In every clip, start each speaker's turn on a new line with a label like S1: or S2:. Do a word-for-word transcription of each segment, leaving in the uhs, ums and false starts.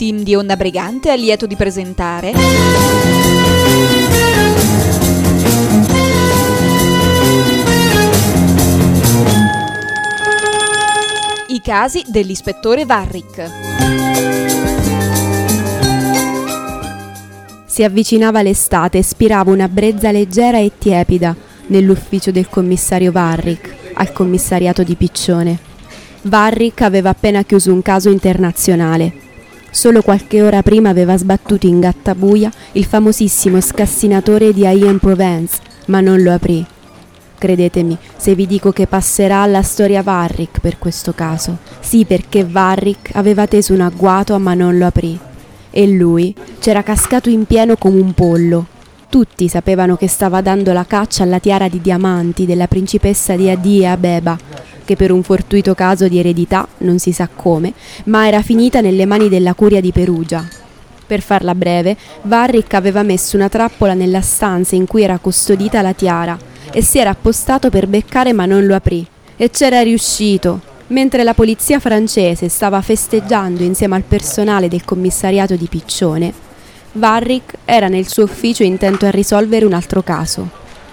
S1: team di Onda Brigante è lieto di presentare i casi dell'ispettore Varric.
S2: Si avvicinava l'estate e spirava una brezza leggera e tiepida nell'ufficio del commissario Varric, al commissariato di Piccione. Varric aveva appena chiuso un caso internazionale. Solo qualche ora prima aveva sbattuto in gattabuia il famosissimo scassinatore di Aix-en-Provence, ma non lo aprì. Credetemi, se vi dico che passerà alla storia Varric per questo caso. Sì, perché Varric aveva teso un agguato ma non lo aprì. E lui c'era cascato in pieno come un pollo. Tutti sapevano che stava dando la caccia alla tiara di diamanti della principessa di Addis Abeba, che per un fortuito caso di eredità, non si sa come, ma era finita nelle mani della curia di Perugia. Per farla breve, Varric aveva messo una trappola nella stanza in cui era custodita la tiara e si era appostato per beccare ma non lo aprì. E c'era riuscito. Mentre la polizia francese stava festeggiando insieme al personale del commissariato di Piccione, Varric era nel suo ufficio intento a risolvere un altro caso.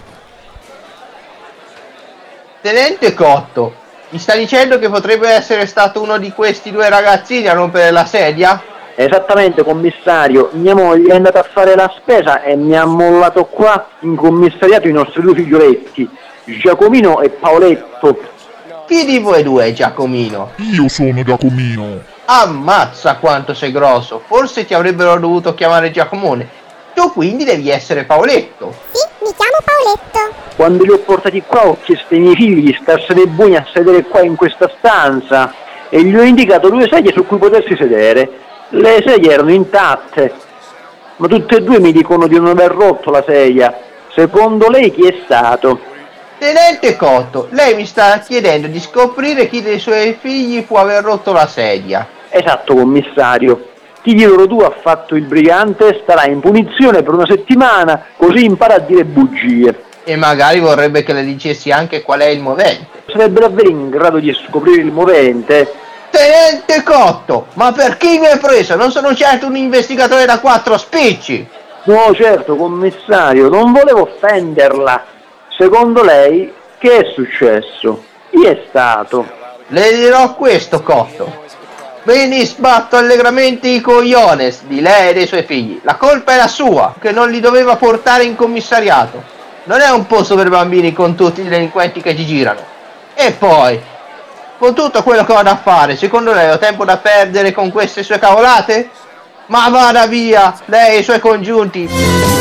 S3: Tenente Cotto, mi sta dicendo che potrebbe essere stato uno di questi due ragazzini a rompere la sedia?
S4: Esattamente, commissario. Mia moglie è andata a fare la spesa e mi ha mollato qua in commissariato i nostri due figlioletti, Giacomino e Paoletto.
S3: Chi di voi due è Giacomino?
S5: Io sono Giacomino.
S3: Ammazza quanto sei grosso, forse ti avrebbero dovuto chiamare Giacomone. Tu quindi devi essere Paoletto.
S6: Sì, mi chiamo Paoletto.
S4: Quando li ho portati qua ho chiesto ai miei figli di starsene buoni a sedere qua in questa stanza e gli ho indicato due sedie su cui potersi sedere. Le sedie erano intatte, ma tutte e due mi dicono di non aver rotto la sedia. Secondo lei chi è stato?
S3: Tenente Cotto, lei mi sta chiedendo di scoprire chi dei suoi figli può aver rotto la sedia.
S4: Esatto, commissario. Chi di loro due ha fatto il brigante starà in punizione per una settimana, così impara a dire bugie.
S3: E magari vorrebbe che le dicessi anche qual è il movente.
S4: Sarebbe davvero in grado di scoprire il movente?
S3: Tenente Cotto, ma per chi mi hai preso? Non sono certo un investigatore da quattro spicci.
S4: No, certo, commissario, non volevo offenderla. Secondo lei, che è successo? Chi è stato?
S3: Le dirò questo, Cotto. Me ne sbatto allegramente i cogliones di lei e dei suoi figli. La colpa è la sua, che non li doveva portare in commissariato. Non è un posto per bambini con tutti i delinquenti che ci girano. E poi, con tutto quello che ho da fare, secondo lei ho tempo da perdere con queste sue cavolate? Ma vada via, lei e i suoi congiunti.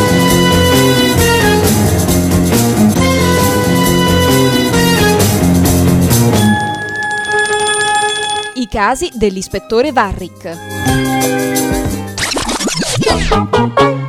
S1: I casi dell'ispettore Varric.